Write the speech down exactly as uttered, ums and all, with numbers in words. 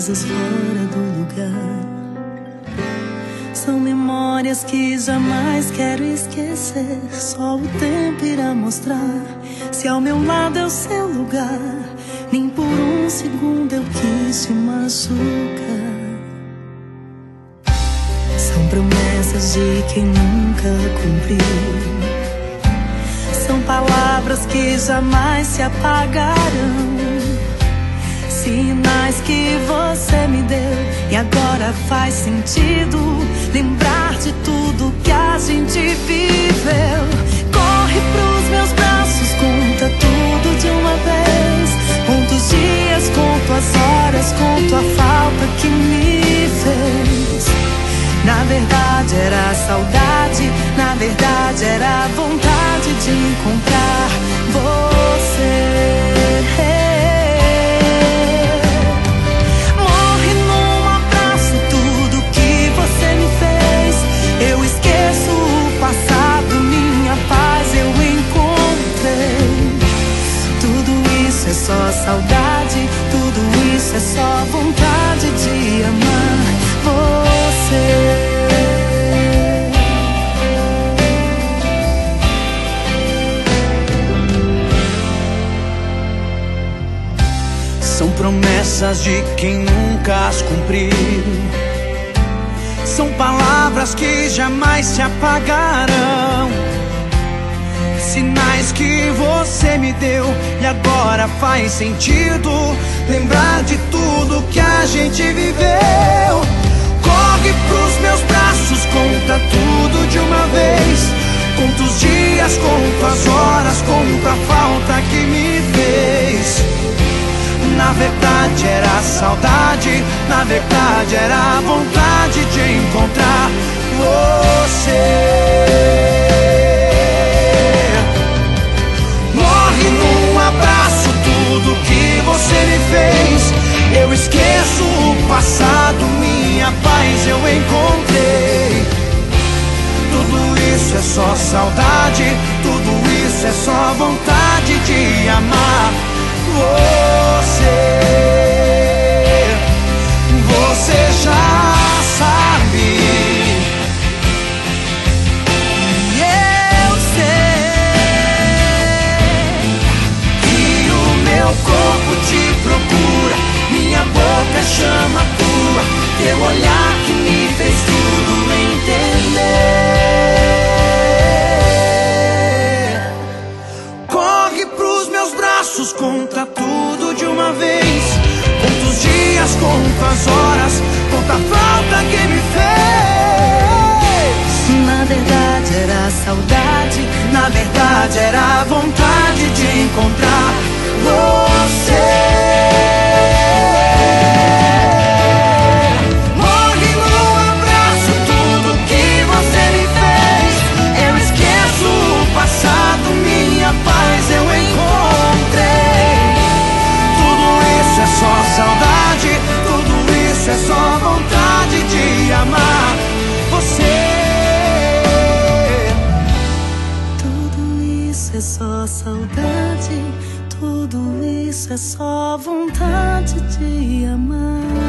coisas fora do lugar. São memórias que jamais quero esquecer. Só o tempo irá mostrar se ao meu lado é o seu lugar. Nem por um segundo eu quis te machucar. São promessas de quem nunca cumpriu. São palavras que jamais se apagarão. Sinais que você me deu e agora faz sentido lembrar de tudo que a gente viveu. Corre pros meus braços, conta tudo de uma vez. Conto os dias, conto as horas, conto a falta que me fez. Na verdade era saudade, na verdade era a vontade de encontrar você. Morre num abraço tudo que você me fez. Eu esqueço o passado, minha paz eu encontrei. Tudo isso é só saudade, tudo isso é só vontade de amar você. São promessas de quem nunca as cumpriu. São palavras que jamais se apagarão. Sinais que você me deu e agora faz sentido lembrar de tudo que a gente viveu. Corre pros meus braços, conta tudo de uma vez. Conta os dias, conta as horas, conta a falta que me fez. Na verdade era saudade, na verdade era a vontade de encontrar você. Morre num abraço tudo que você me fez. Eu esqueço o passado, minha paz eu encontrei. Tudo isso é só saudade, tudo isso é só vontade de amar você. Você já sabe, E eu sei que o meu corpo te procura, minha boca chama a tua, teu olhar que me fez tudo entender. Corre pros meus braços, conta tudo de uma vez. Conta os dias, conta as horas, conta a falta que me fez. na verdade era saudade, Na verdade era a vontade de encontrar você. Morre num abraço tudo que você me fez. Eu esqueço o passado, minha paz eu encontrei. Tudo isso é só saudade, tudo isso é só vontade de amar você. tudo isso é só saudade, tudo isso é só vontade de amar.